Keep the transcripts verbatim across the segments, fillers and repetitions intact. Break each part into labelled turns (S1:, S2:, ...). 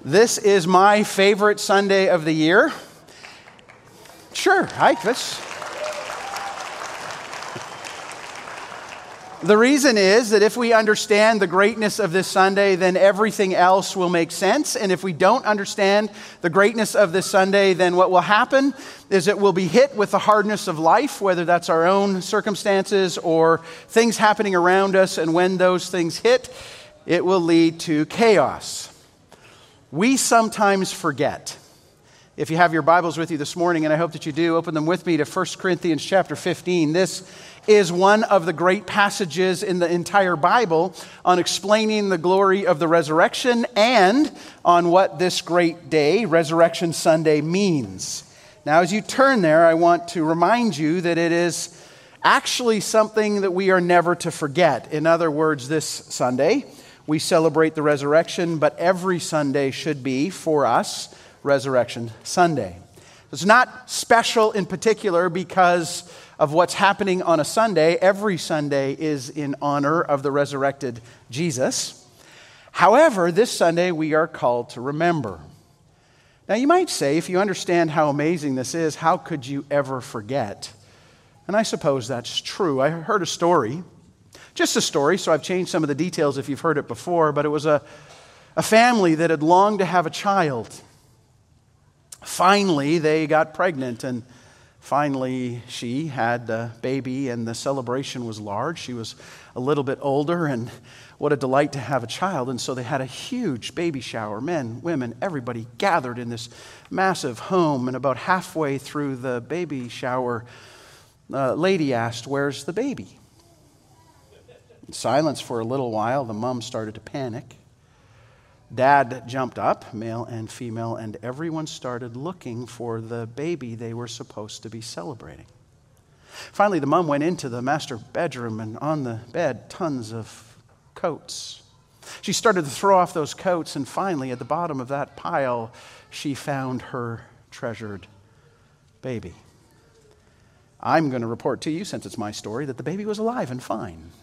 S1: This is my favorite Sunday of the year. Sure, I this. The reason is that if we understand the greatness of this Sunday, then everything else will make sense. And if we don't understand the greatness of this Sunday, then what will happen is that we'll be hit with the hardness of life, whether that's our own circumstances or things happening around us. And when those things hit, it will lead to chaos. We sometimes forget. If you have your Bibles with you this morning, and I hope that you do, open them with me to First Corinthians chapter fifteen. This is one of the great passages in the entire Bible on explaining the glory of the resurrection and on what this great day, Resurrection Sunday, means. Now, as you turn there, I want to remind you that it is actually something that we are never to forget. In other words, this Sunday, we celebrate the resurrection, but every Sunday should be, for us, Resurrection Sunday. It's not special in particular because of what's happening on a Sunday. Every Sunday is in honor of the resurrected Jesus. However, this Sunday we are called to remember. Now you might say, if you understand how amazing this is, how could you ever forget? And I suppose that's true. I heard a story, just a story, so I've changed some of the details if you've heard it before, but it was a, a family that had longed to have a child. Finally, they got pregnant, and finally she had the baby, and the celebration was large. She was a little bit older, and what a delight to have a child. And so they had a huge baby shower. Men, women, everybody gathered in this massive home, and about halfway through the baby shower, a lady asked, "Where's the baby?" In silence for a little while, the mom started to panic. Dad jumped up, male and female, and everyone started looking for the baby they were supposed to be celebrating. Finally, the mom went into the master bedroom, and on the bed, tons of coats. She started to throw off those coats, and finally, at the bottom of that pile, she found her treasured baby. I'm going to report to you, since it's my story, that the baby was alive and fine.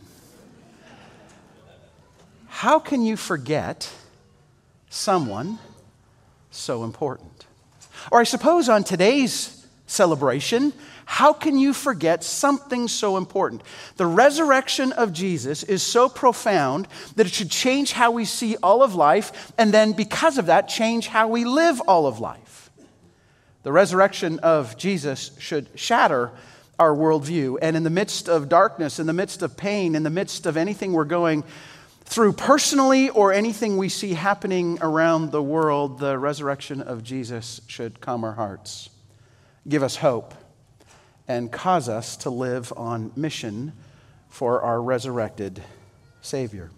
S1: How can you forget someone so important? Or I suppose on today's celebration, how can you forget something so important? The resurrection of Jesus is so profound that it should change how we see all of life, and then because of that, change how we live all of life. The resurrection of Jesus should shatter our worldview, and in the midst of darkness, in the midst of pain, in the midst of anything we're going through personally or anything we see happening around the world, the resurrection of Jesus should calm our hearts, give us hope, and cause us to live on mission for our resurrected Savior.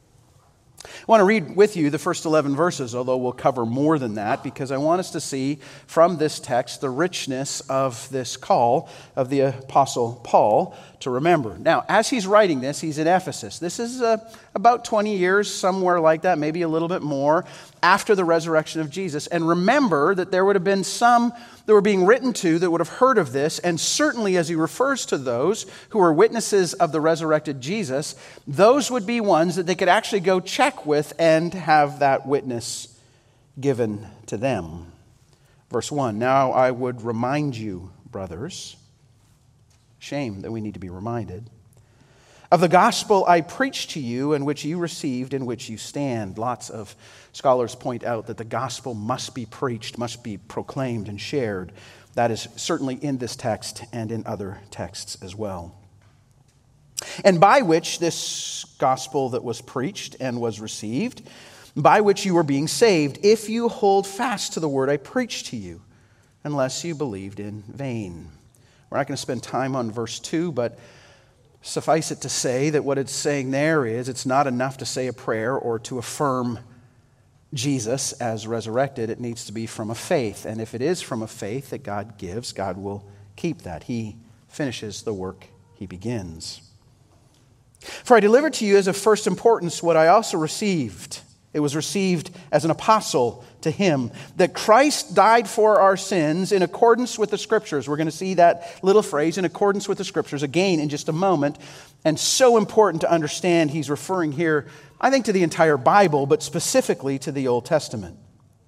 S1: I want to read with you the first eleven verses, although we'll cover more than that, because I want us to see from this text the richness of this call of the Apostle Paul to remember. Now, as he's writing this, he's in Ephesus. This is uh, about twenty years, somewhere like that, maybe a little bit more, after the resurrection of Jesus. And remember that there would have been some that were being written to that would have heard of this, and certainly as he refers to those who were witnesses of the resurrected Jesus, those would be ones that they could actually go check with and have that witness given to them. Verse one, "Now I would remind you, brothers," shame that we need to be reminded, "of the gospel I preached to you, and which you received, in which you stand." Lots of scholars point out that the gospel must be preached, must be proclaimed and shared. That is certainly in this text and in other texts as well. "And by which," this gospel that was preached and was received, "by which you are being saved, if you hold fast to the word I preached to you, unless you believed in vain." We're not going to spend time on verse two, but suffice it to say that what it's saying there is it's not enough to say a prayer or to affirm Jesus as resurrected. It needs to be from a faith. And if it is from a faith that God gives, God will keep that. He finishes the work he begins. "For I delivered to you as of first importance what I also received." It was received as an apostle to him, that Christ died for our sins in accordance with the Scriptures. We're going to see that little phrase, "in accordance with the Scriptures," again in just a moment. And so important to understand, he's referring here, I think, to the entire Bible, but specifically to the Old Testament.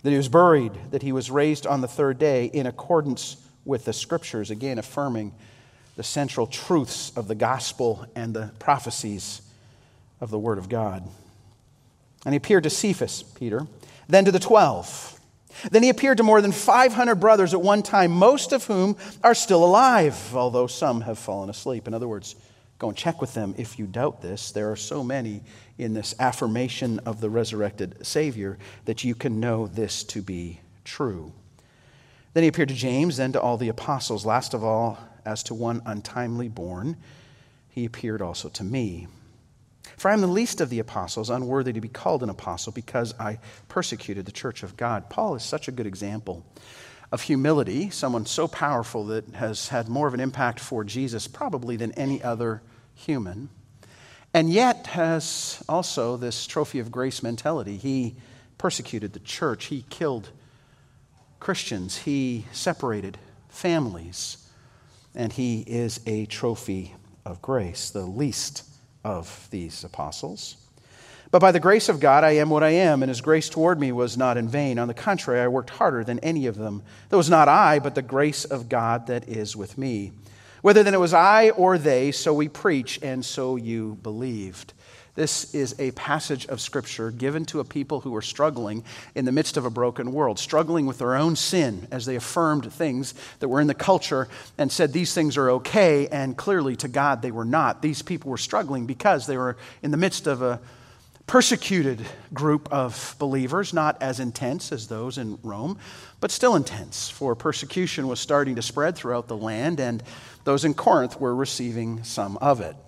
S1: that he was buried, that he was raised on the third day in accordance with the Scriptures, again affirming the central truths of the gospel and the prophecies of the Word of God. And he appeared to Cephas, Peter, then to the twelve. Then he appeared to more than five hundred brothers at one time, most of whom are still alive, although some have fallen asleep. In other words, go and check with them if you doubt this. There are so many in this affirmation of the resurrected Savior that you can know this to be true. Then he appeared to James, then to all the apostles. Last of all, as to one untimely born, he appeared also to me. For I am the least of the apostles, unworthy to be called an apostle, because I persecuted the church of God. Paul is such a good example of humility, someone so powerful that has had more of an impact for Jesus probably than any other human, and yet has also this trophy of grace mentality. He persecuted the church. He killed Christians. He separated families. And he is a trophy of grace, the least of these apostles. But by the grace of God, I am what I am, and his grace toward me was not in vain. On the contrary, I worked harder than any of them. That was not I, but the grace of God that is with me. Whether then it was I or they, so we preach, and so you believed. This is a passage of Scripture given to a people who were struggling in the midst of a broken world, struggling with their own sin as they affirmed things that were in the culture and said these things are okay, and clearly to God they were not. These people were struggling because they were in the midst of a persecuted group of believers, not as intense as those in Rome, but still intense, for persecution was starting to spread throughout the land, and those in Corinth were receiving some of it.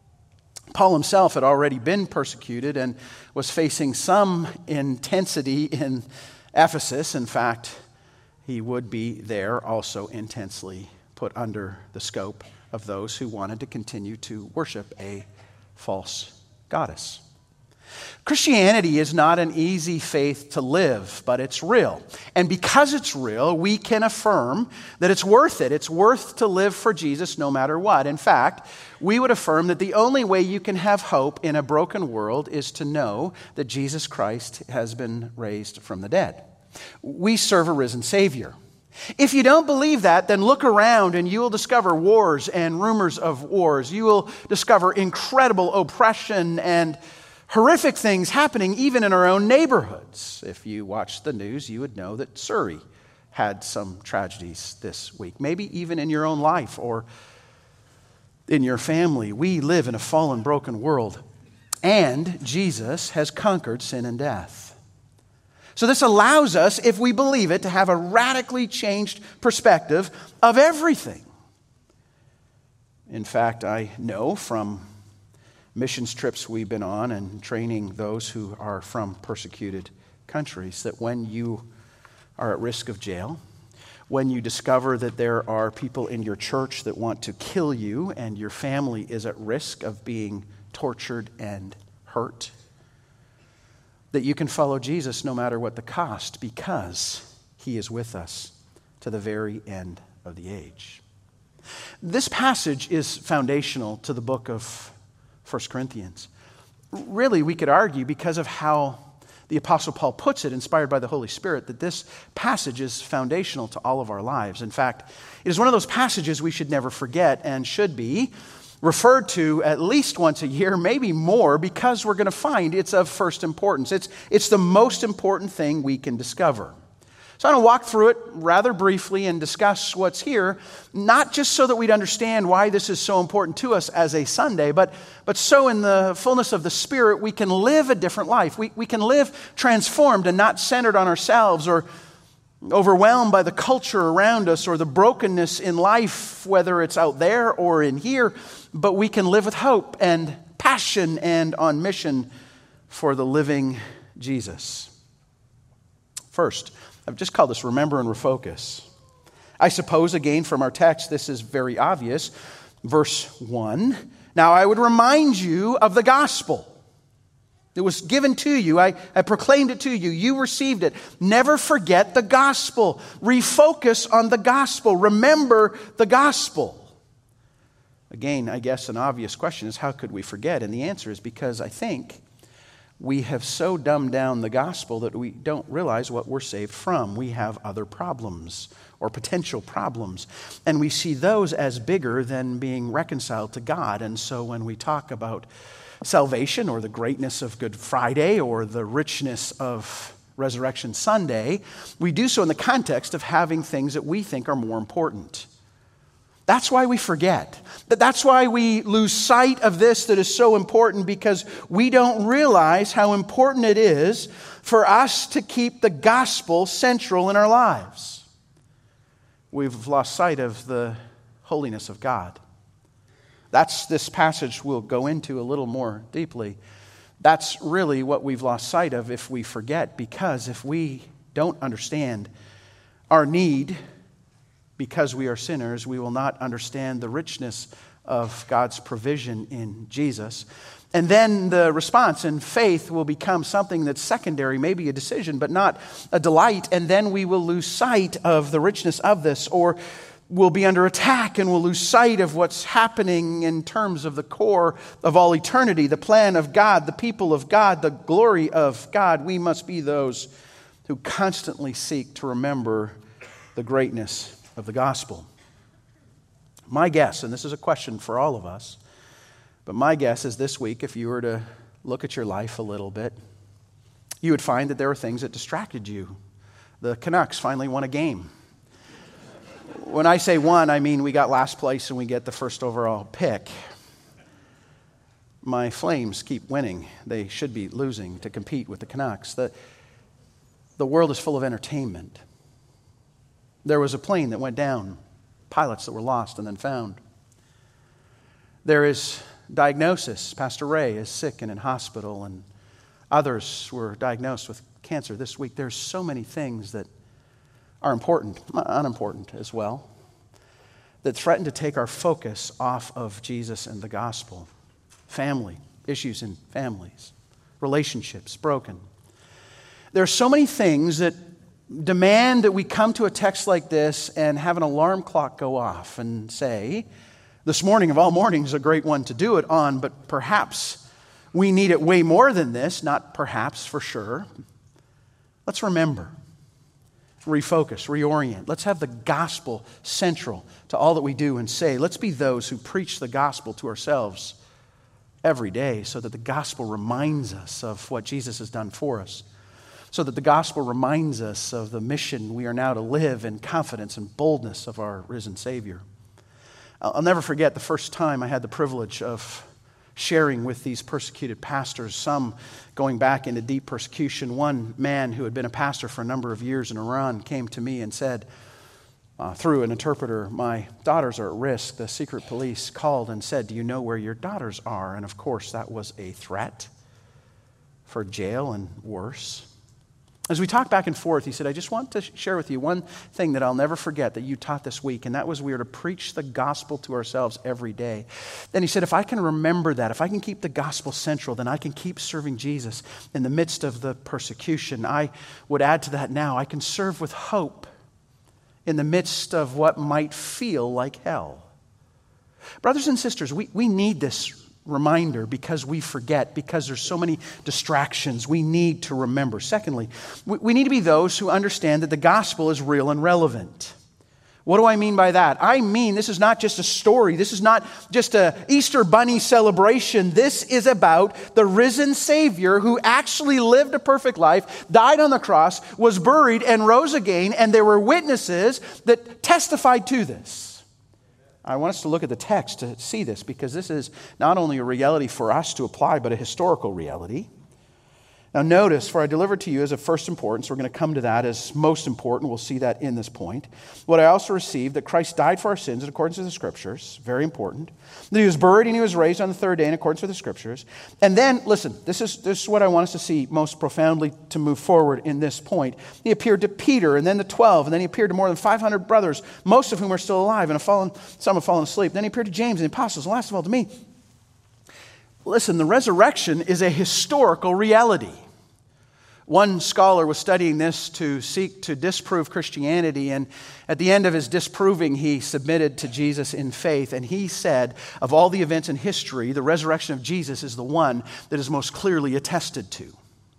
S1: Paul himself had already been persecuted and was facing some intensity in Ephesus. In fact, he would be there also intensely put under the scope of those who wanted to continue to worship a false goddess. Christianity is not an easy faith to live, but it's real. And because it's real, we can affirm that it's worth it. It's worth to live for Jesus no matter what. In fact, we would affirm that the only way you can have hope in a broken world is to know that Jesus Christ has been raised from the dead. We serve a risen Savior. If you don't believe that, then look around and you will discover wars and rumors of wars. You will discover incredible oppression and horrific things happening even in our own neighborhoods. If you watch the news, you would know that Surrey had some tragedies this week. Maybe even in your own life or in your family. We live in a fallen, broken world, and Jesus has conquered sin and death. So this allows us, if we believe it, to have a radically changed perspective of everything. In fact, I know from missions trips we've been on and training those who are from persecuted countries that when you are at risk of jail, when you discover that there are people in your church that want to kill you and your family is at risk of being tortured and hurt, that you can follow Jesus no matter what the cost, because he is with us to the very end of the age. This passage is foundational to the book of First Corinthians. Really, we could argue, because of how the Apostle Paul puts it, inspired by the Holy Spirit, that this passage is foundational to all of our lives. In fact, it is one of those passages we should never forget and should be referred to at least once a year, maybe more, because we're going to find it's of first importance. It's, it's the most important thing we can discover. So I'm going to walk through it rather briefly and discuss what's here, not just so that we'd understand why this is so important to us as a Sunday, but, but so in the fullness of the Spirit we can live a different life. We, we can live transformed and not centered on ourselves or overwhelmed by the culture around us or the brokenness in life, whether it's out there or in here, but we can live with hope and passion and on mission for the living Jesus. First, I've just called this remember and refocus. I suppose, again, from our text, this is very obvious. Verse one, now I would remind you of the gospel. It was given to you. I, I proclaimed it to you. You received it. Never forget the gospel. Refocus on the gospel. Remember the gospel. Again, I guess an obvious question is, how could we forget? And the answer is because I think we have so dumbed down the gospel that we don't realize what we're saved from. We have other problems or potential problems, and we see those as bigger than being reconciled to God. And so when we talk about salvation or the greatness of Good Friday or the richness of Resurrection Sunday, we do so in the context of having things that we think are more important. That's why we forget. That's why we lose sight of this that is so important, because we don't realize how important it is for us to keep the gospel central in our lives. We've lost sight of the holiness of God. That's this passage we'll go into a little more deeply. That's really what we've lost sight of if we forget, because if we don't understand our need because we are sinners, we will not understand the richness of God's provision in Jesus. And then the response in faith will become something that's secondary, maybe a decision, but not a delight. And then we will lose sight of the richness of this, or we'll be under attack and we'll lose sight of what's happening in terms of the core of all eternity, the plan of God, the people of God, the glory of God. We must be those who constantly seek to remember the greatness of the gospel. My guess, and this is a question for all of us, but my guess is this week, if you were to look at your life a little bit, you would find that there were things that distracted you. The Canucks finally won a game. When I say won, I mean we got last place and we get the first overall pick. My Flames keep winning. They should be losing to compete with the Canucks. The, the world is full of entertainment. There was a plane that went down, pilots that were lost and then found. There is diagnosis. Pastor Ray is sick and in hospital, and others were diagnosed with cancer this week. There's so many things that are important, unimportant as well, that threaten to take our focus off of Jesus and the gospel. Family, issues in families, relationships broken. There are so many things that demand that we come to a text like this and have an alarm clock go off and say, this morning of all mornings is a great one to do it on, but perhaps we need it way more than this, not perhaps, for sure. Let's remember, refocus, reorient. Let's have the gospel central to all that we do and say. Let's be those who preach the gospel to ourselves every day so that the gospel reminds us of what Jesus has done for us, so that the gospel reminds us of the mission we are now to live in confidence and boldness of our risen Savior. I'll never forget the first time I had the privilege of sharing with these persecuted pastors, some going back into deep persecution. One man who had been a pastor for a number of years in Iran came to me and said, uh, through an interpreter, my daughters are at risk. The secret police called and said, do you know where your daughters are? And of course, that was a threat for jail and worse. As we talked back and forth, he said, I just want to share with you one thing that I'll never forget that you taught this week, and that was we are to preach the gospel to ourselves every day. Then he said, if I can remember that, if I can keep the gospel central, then I can keep serving Jesus in the midst of the persecution. I would add to that now, I can serve with hope in the midst of what might feel like hell. Brothers and sisters, we, we need this reminder because we forget, because there's so many distractions. We need to remember. Secondly, we, we need to be those who understand that the gospel is real and relevant. What do I mean by that? I mean this is not just a story. This is not just a Easter bunny celebration. This is about the risen Savior who actually lived a perfect life, died on the cross, was buried, and rose again, and there were witnesses that testified to this. I want us to look at the text to see this, because this is not only a reality for us to apply, but a historical reality. Now notice, for I delivered to you as of first importance, we're going to come to that as most important. We'll see that in this point. What I also received, that Christ died for our sins in accordance with the Scriptures, very important. That he was buried and he was raised on the third day in accordance with the Scriptures. And then, listen, this is, this is what I want us to see most profoundly to move forward in this point. He appeared to Peter and then the twelve, and then he appeared to more than five hundred brothers, most of whom are still alive and have fallen, some have fallen asleep. Then he appeared to James and the apostles, and last of all to me. Listen, the resurrection is a historical reality. One scholar was studying this to seek to disprove Christianity, and at the end of his disproving, he submitted to Jesus in faith, and he said, of all the events in history, the resurrection of Jesus is the one that is most clearly attested to.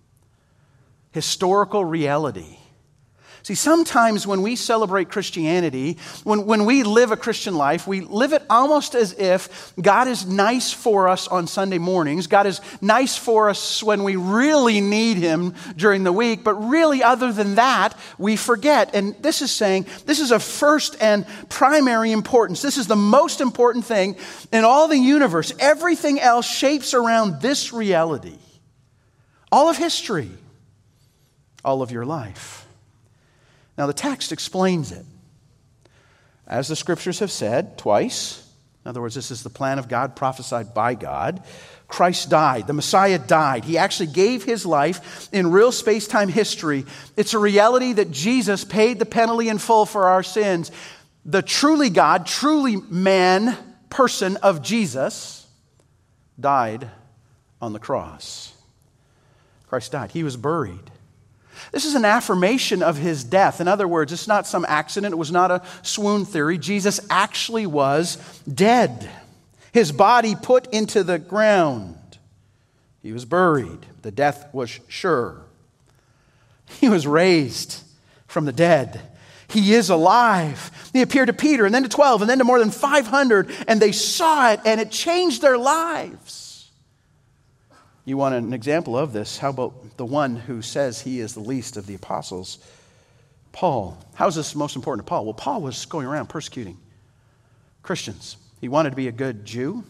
S1: Historical reality. See, sometimes when we celebrate Christianity, when, when we live a Christian life, we live it almost as if God is nice for us on Sunday mornings. God is nice for us when we really need Him during the week. But really, other than that, we forget. And this is saying this is of first and primary importance. This is the most important thing in all the universe. Everything else shapes around this reality. All of history. All of your life. Now, the text explains it. As the scriptures have said twice, in other words, this is the plan of God prophesied by God, Christ died. The Messiah died. He actually gave His life in real space-time history. It's a reality that Jesus paid the penalty in full for our sins. The truly God, truly man, person of Jesus died on the cross. Christ died. He was buried. This is an affirmation of His death. In other words, it's not some accident. It was not a swoon theory. Jesus actually was dead. His body put into the ground. He was buried. The death was sure. He was raised from the dead. He is alive. He appeared to Peter and then to twelve and then to more than five hundred, and they saw it and it changed their lives. You want an example of this? How about the one who says he is the least of the apostles, Paul? How is this most important to Paul? Well, Paul was going around persecuting Christians. He wanted to be a good Jew.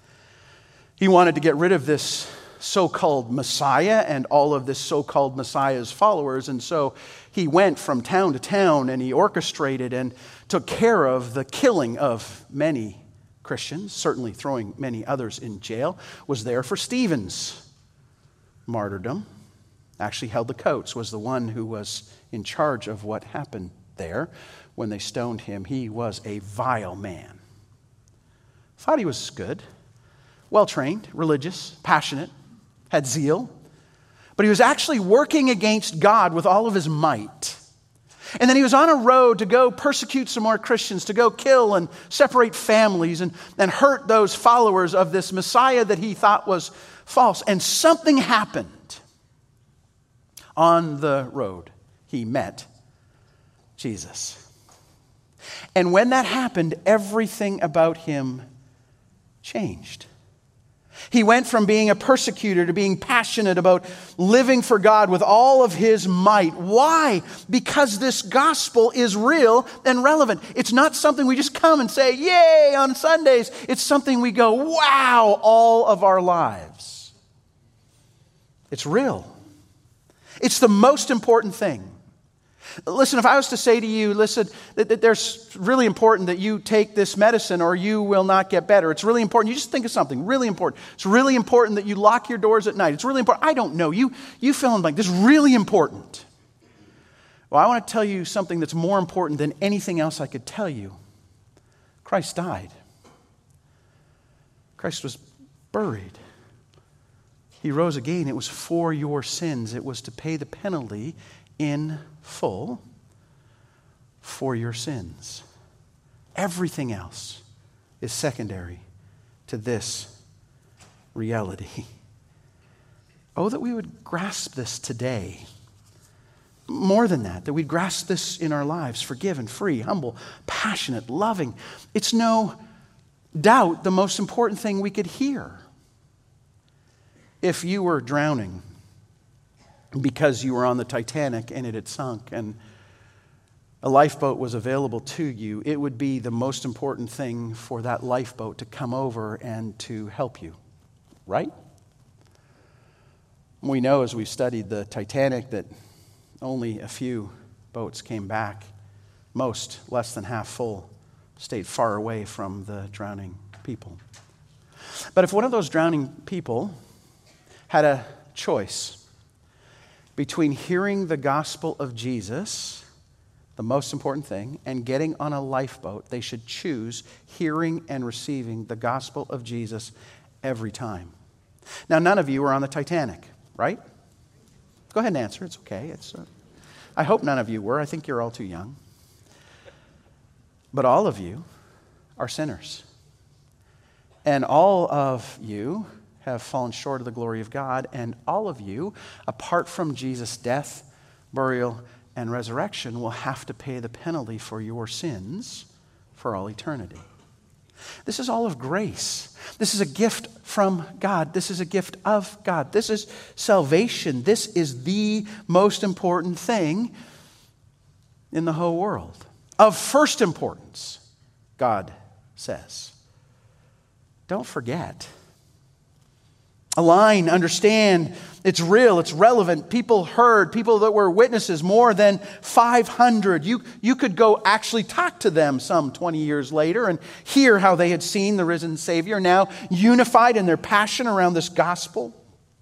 S1: He wanted to get rid of this so-called Messiah and all of this so-called Messiah's followers. And so he went from town to town and he orchestrated and took care of the killing of many Christians, certainly throwing many others in jail. Was there for Stephen's martyrdom. Actually held the coats, was the one who was in charge of what happened there when they stoned him. He was a vile man. Thought he was good, well-trained, religious, passionate, had zeal. But he was actually working against God with all of his might. And then he was on a road to go persecute some more Christians, to go kill and separate families and, and hurt those followers of this Messiah that he thought was false. And something happened on the road. He met Jesus. And when that happened, everything about him changed. He went from being a persecutor to being passionate about living for God with all of his might. Why? Because this gospel is real and relevant. It's not something we just come and say, yay, on Sundays. It's something we go, wow, all of our lives. It's real. It's the most important thing. Listen, if I was to say to you, listen, that, that there's really important that you take this medicine or you will not get better. It's really important. You just think of something really important. It's really important that you lock your doors at night. It's really important. I don't know. You, you fill in blank. This is really important. Well, I want to tell you something that's more important than anything else I could tell you. Christ died. Christ was buried. He rose again. It was for your sins. It was to pay the penalty in full for your sins. Everything else is secondary to this reality. Oh, that we would grasp this today. More than that, that we'd grasp this in our lives, forgiven, free, humble, passionate, loving. It's no doubt the most important thing we could hear. If you were drowning because you were on the Titanic and it had sunk and a lifeboat was available to you, it would be the most important thing for that lifeboat to come over and to help you, right? We know as we've studied the Titanic that only a few boats came back. Most, less than half full, stayed far away from the drowning people. But if one of those drowning people had a choice between hearing the gospel of Jesus, the most important thing, and getting on a lifeboat, they should choose hearing and receiving the gospel of Jesus every time. Now, none of you are on the Titanic, right? Go ahead and answer. It's okay. It's, uh, I hope none of you were. I think you're all too young. But all of you are sinners. And all of you have fallen short of the glory of God. And all of you, apart from Jesus' death, burial, and resurrection, will have to pay the penalty for your sins for all eternity. This is all of grace. This is a gift from God. This is a gift of God. This is salvation. This is the most important thing in the whole world. Of first importance, God says. Don't forget. Align, understand, it's real, it's relevant. People heard, people that were witnesses, more than five hundred. You, you could go actually talk to them some twenty years later and hear how they had seen the risen Savior, now unified in their passion around this gospel.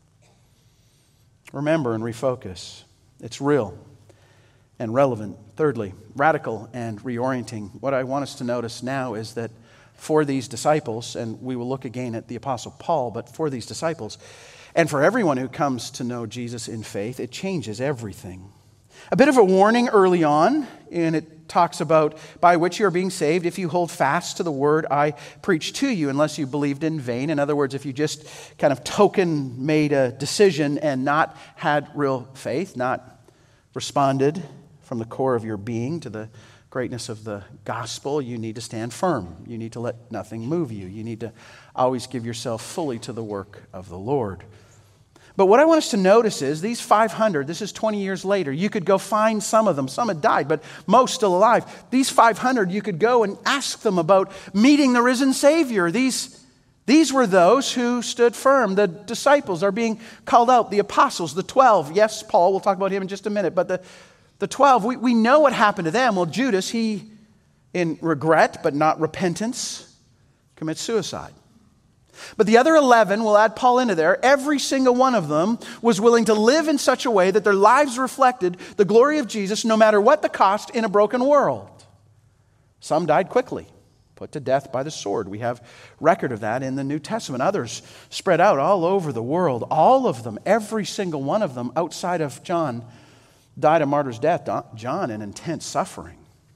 S1: Remember and refocus. It's real and relevant. Thirdly, radical and reorienting. What I want us to notice now is that for these disciples, and we will look again at the Apostle Paul, but for these disciples, and for everyone who comes to know Jesus in faith, it changes everything. A bit of a warning early on, and it talks about by which you are being saved if you hold fast to the word I preach to you, unless you believed in vain. In other words, if you just kind of token made a decision and not had real faith, not responded from the core of your being to the greatness of the gospel, you need to stand firm. You need to let nothing move you. You need to always give yourself fully to the work of the Lord. But what I want us to notice is these five hundred, this is twenty years later, you could go find some of them. Some had died, but most still alive. These five hundred, you could go and ask them about meeting the risen Savior. These, these were those who stood firm. The disciples are being called out, the apostles, the twelve. Yes, Paul, we'll talk about him in just a minute, but the The twelve, we, we know what happened to them. Well, Judas, he, in regret but not repentance, commits suicide. But the other eleven, we'll add Paul into there, every single one of them was willing to live in such a way that their lives reflected the glory of Jesus no matter what the cost in a broken world. Some died quickly, put to death by the sword. We have record of that in the New Testament. Others spread out all over the world. All of them, every single one of them, outside of John, died a martyr's death. John in intense suffering.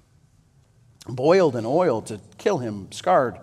S1: Boiled in oil to kill him, scarred.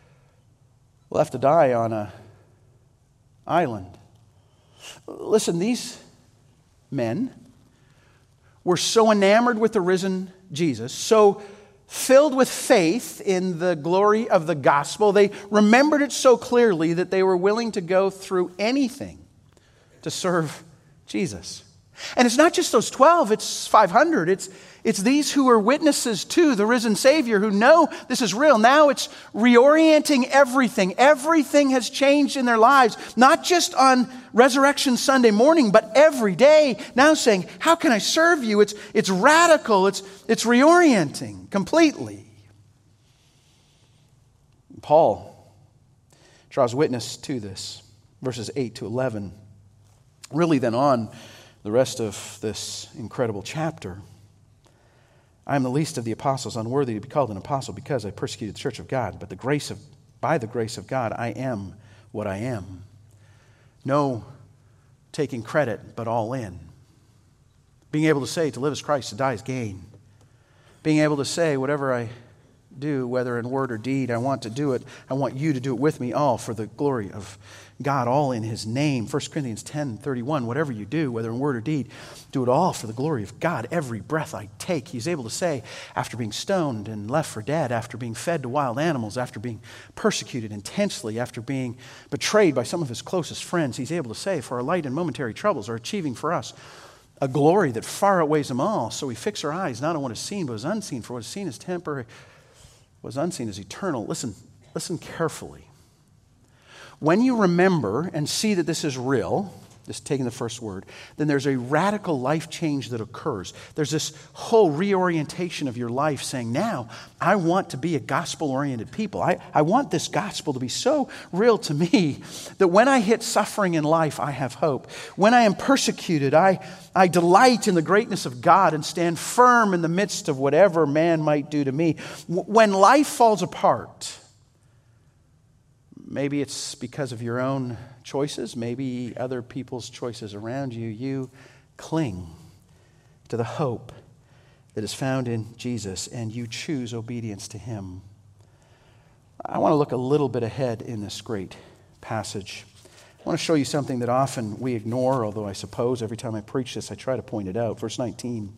S1: Left to die on an island. Listen, these men were so enamored with the risen Jesus, so filled with faith in the glory of the gospel, they remembered it so clearly that they were willing to go through anything to serve Jesus. And it's not just those twelve, it's five hundred. It's, it's these who are witnesses to the risen Savior who know this is real. Now it's reorienting everything. Everything has changed in their lives, not just on Resurrection Sunday morning, but every day. Now saying, how can I serve you? It's, it's radical. It's, it's reorienting completely. Paul draws witness to this, verses eight to eleven. Really then on the rest of this incredible chapter. I am the least of the apostles, unworthy to be called an apostle because I persecuted the church of God. But the grace of, by the grace of God, I am what I am. No taking credit, but all in. Being able to say, to live is Christ, to die is gain. Being able to say, whatever I do, whether in word or deed, I want to do it. I want you to do it with me, all for the glory of God, all in His name. First Corinthians ten thirty-one, whatever you do, whether in word or deed, do it all for the glory of God. Every breath I take, He's able to say, after being stoned and left for dead, after being fed to wild animals, after being persecuted intensely, after being betrayed by some of His closest friends, He's able to say, for our light and momentary troubles are achieving for us a glory that far outweighs them all. So we fix our eyes not on what is seen, but what is unseen. For what is seen is temporary, what is unseen is eternal. Listen, listen carefully. When you remember and see that this is real, just taking the first word, then there's a radical life change that occurs. There's this whole reorientation of your life saying, now I want to be a gospel-oriented people. I, I want this gospel to be so real to me that when I hit suffering in life, I have hope. When I am persecuted, I, I delight in the greatness of God and stand firm in the midst of whatever man might do to me. When life falls apart, maybe it's because of your own choices, maybe other people's choices around you, you cling to the hope that is found in Jesus, and you choose obedience to him. I want to look a little bit ahead in this great passage. I want to show you something that often we ignore, although I suppose every time I preach this, I try to point it out. Verse nineteen.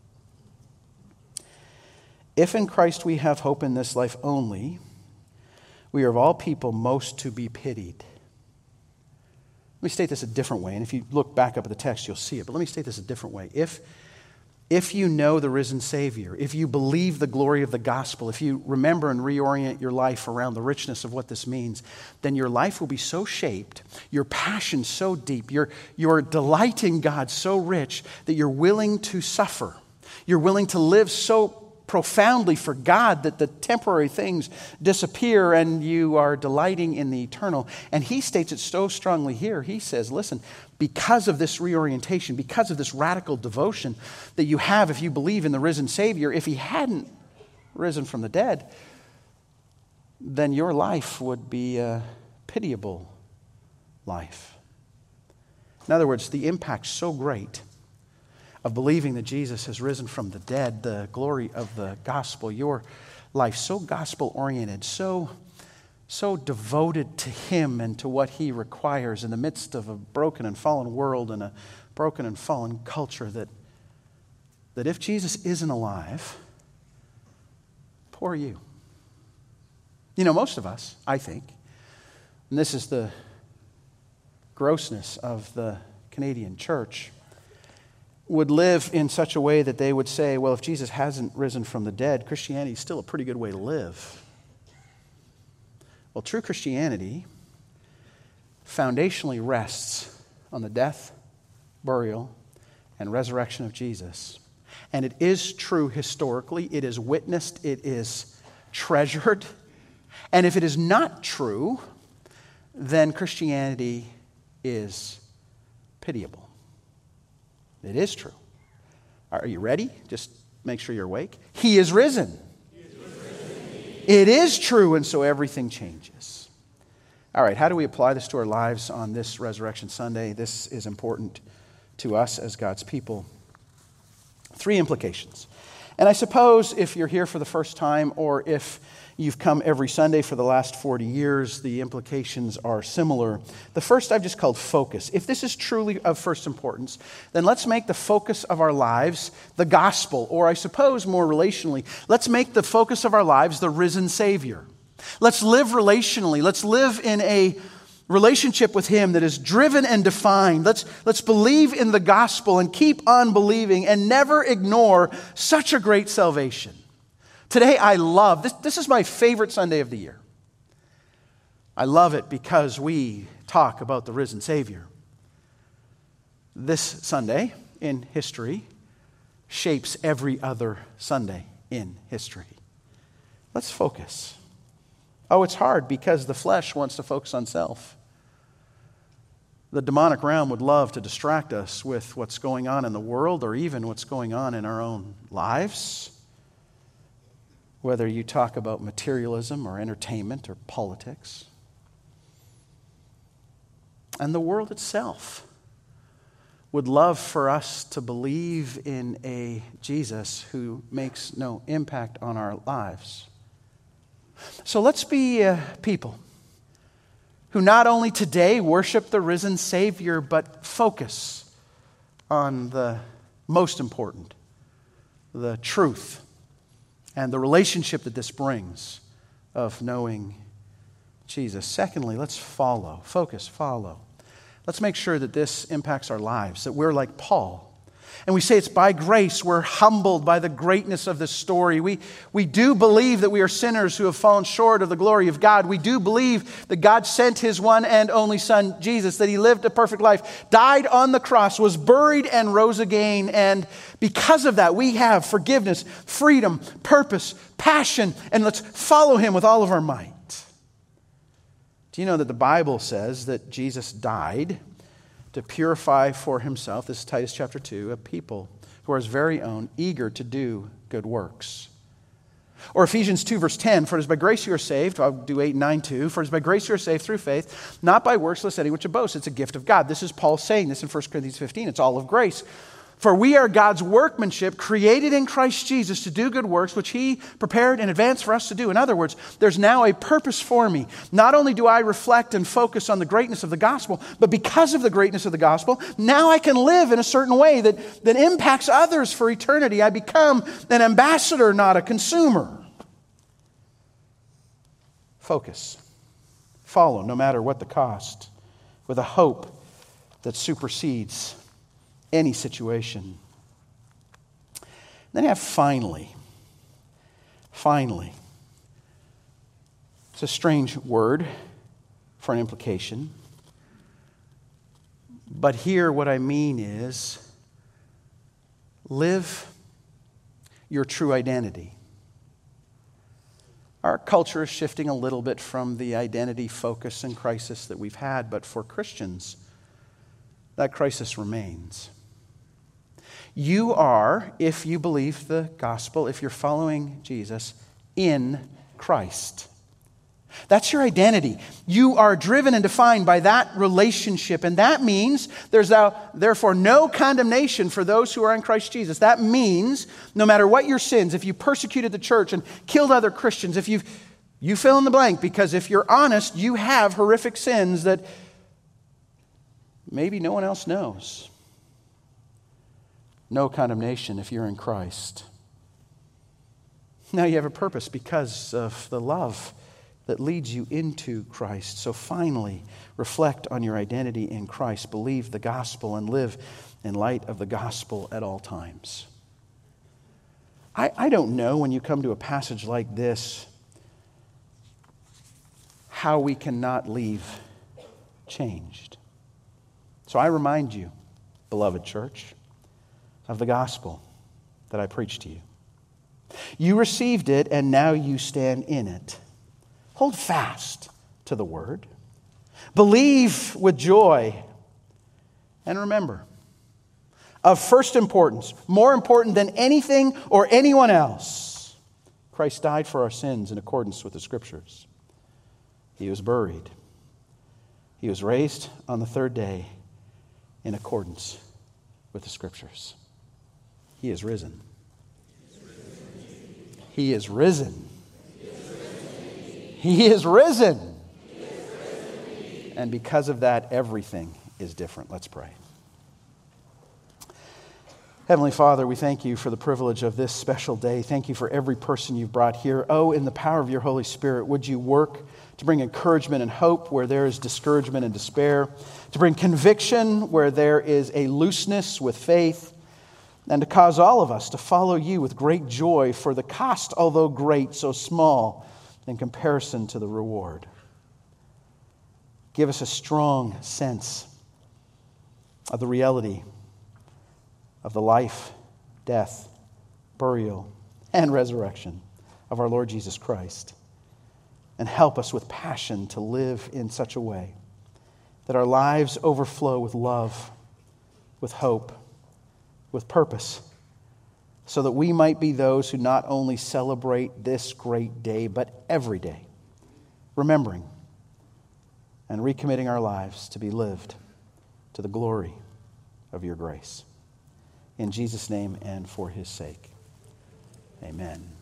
S1: If in Christ we have hope in this life only, we are of all people most to be pitied. Let me state this a different way, and if you look back up at the text, you'll see it. But let me state this a different way. If, if you know the risen Savior, if you believe the glory of the gospel, if you remember and reorient your life around the richness of what this means, then your life will be so shaped, your passion so deep, your, your delight in God so rich that you're willing to suffer. You're willing to live so profoundly for God that the temporary things disappear and you are delighting in the eternal. And he states it so strongly here. He says, listen, because of this reorientation, because of this radical devotion that you have if you believe in the risen Savior, if he hadn't risen from the dead, then your life would be a pitiable life. In other words, the impact's so great of believing that Jesus has risen from the dead, the glory of the gospel, your life so gospel-oriented, so, so devoted to him and to what he requires in the midst of a broken and fallen world and a broken and fallen culture, that, that if Jesus isn't alive, poor you. You know, most of us, I think, and this is the grossness of the Canadian church, would live in such a way that they would say, well, if Jesus hasn't risen from the dead, Christianity is still a pretty good way to live. Well, true Christianity foundationally rests on the death, burial, and resurrection of Jesus. And it is true historically, it is witnessed, it is treasured. And if it is not true, then Christianity is pitiable. It is true. Are you ready? Just make sure you're awake. He is risen. He is risen. It is true, and so everything changes. All right, how do we apply this to our lives on this Resurrection Sunday? This is important to us as God's people. Three implications. And I suppose if you're here for the first time, or if you've come every Sunday for the last forty years, the implications are similar. The first I've just called focus. If this is truly of first importance, then let's make the focus of our lives the gospel, or I suppose more relationally, let's make the focus of our lives the risen Savior. Let's live relationally. Let's live in a relationship with him that is driven and defined. Let's, let's believe in the gospel and keep on believing and never ignore such a great salvation. Today I love, this, this is my favorite Sunday of the year. I love it because we talk about the risen Savior. This Sunday in history shapes every other Sunday in history. Let's focus. Oh, it's hard because the flesh wants to focus on self. The demonic realm would love to distract us with what's going on in the world or even what's going on in our own lives. Whether you talk about materialism or entertainment or politics. And the world itself would love for us to believe in a Jesus who makes no impact on our lives. So let's be a people who not only today worship the risen Savior, but focus on the most important, the truth and the relationship that this brings of knowing Jesus. Secondly, let's follow. Focus, follow. Let's make sure that this impacts our lives, that we're like Paul. And we say it's by grace, we're humbled by the greatness of this story. We, we do believe that we are sinners who have fallen short of the glory of God. We do believe that God sent His one and only Son, Jesus, that He lived a perfect life, died on the cross, was buried and rose again. And because of that, we have forgiveness, freedom, purpose, passion, and let's follow Him with all of our might. Do you know that the Bible says that Jesus died to purify for himself, this is Titus chapter two, a people who are his very own, eager to do good works. Or Ephesians two verse ten, for it is by grace you are saved. I'll do eight and nine too. For it is by grace you are saved through faith, not by works lest any which boast. It's a gift of God. This is Paul saying this in First Corinthians fifteen. It's all of grace. For we are God's workmanship, created in Christ Jesus to do good works, which He prepared in advance for us to do. In other words, there's now a purpose for me. Not only do I reflect and focus on the greatness of the gospel, but because of the greatness of the gospel, now I can live in a certain way that, that impacts others for eternity. I become an ambassador, not a consumer. Focus. Follow, no matter what the cost, with a hope that supersedes any situation. Then you have finally. Finally. It's a strange word for an implication. But here what I mean is live your true identity. Our culture is shifting a little bit from the identity focus and crisis that we've had, but for Christians, that crisis remains. You are, if you believe the gospel, if you're following Jesus, in Christ. That's your identity. You are driven and defined by that relationship, and that means there's now, therefore no condemnation for those who are in Christ Jesus. That means no matter what your sins, if you persecuted the church and killed other Christians, if you've, you fill in the blank, because if you're honest, you have horrific sins that maybe no one else knows. No condemnation if you're in Christ. Now you have a purpose because of the love that leads you into Christ. So finally, reflect on your identity in Christ. Believe the gospel and live in light of the gospel at all times. I, I don't know when you come to a passage like this how we cannot leave changed. So I remind you, beloved church, of the gospel that I preached to you. You received it, and now you stand in it. Hold fast to the word. Believe with joy. And remember, of first importance, more important than anything or anyone else, Christ died for our sins in accordance with the Scriptures. He was buried. He was raised on the third day in accordance with the Scriptures. He is risen. He is risen. He is risen. And because of that, everything is different. Let's pray. Heavenly Father, we thank you for the privilege of this special day. Thank you for every person you've brought here. Oh, in the power of your Holy Spirit, would you work to bring encouragement and hope where there is discouragement and despair, to bring conviction where there is a looseness with faith, and to cause all of us to follow you with great joy, for the cost, although great, so small in comparison to the reward. Give us a strong sense of the reality of the life, death, burial, and resurrection of our Lord Jesus Christ. And help us with passion to live in such a way that our lives overflow with love, with hope, with purpose, so that we might be those who not only celebrate this great day, but every day, remembering and recommitting our lives to be lived to the glory of your grace. In Jesus' name and for his sake, amen.